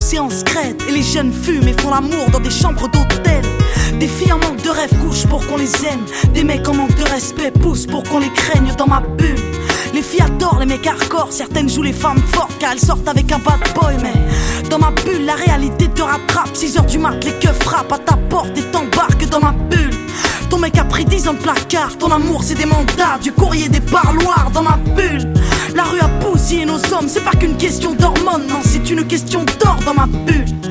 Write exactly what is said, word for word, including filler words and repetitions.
l'océan scrète et les jeunes fument et font l'amour dans des chambres d'hôtel. Des filles en manque de rêve couchent pour qu'on les aime. Des mecs en manque de respect poussent pour qu'on les craigne dans ma bulle. Les filles adorent les mecs hardcore, certaines jouent les femmes fortes car elles sortent avec un bad boy. Mais dans ma bulle, la réalité te rattrape. Six heures du mat, les keufs frappent à ta porte et t'embarquent dans ma bulle. Ton mec a pris dix ans de placard, ton amour c'est des mandats, du courrier, des parloirs dans ma bulle. La rue a bousillé nos hommes, c'est pas qu'une question d'hormones, non c'est une question d'or dans ma bulle.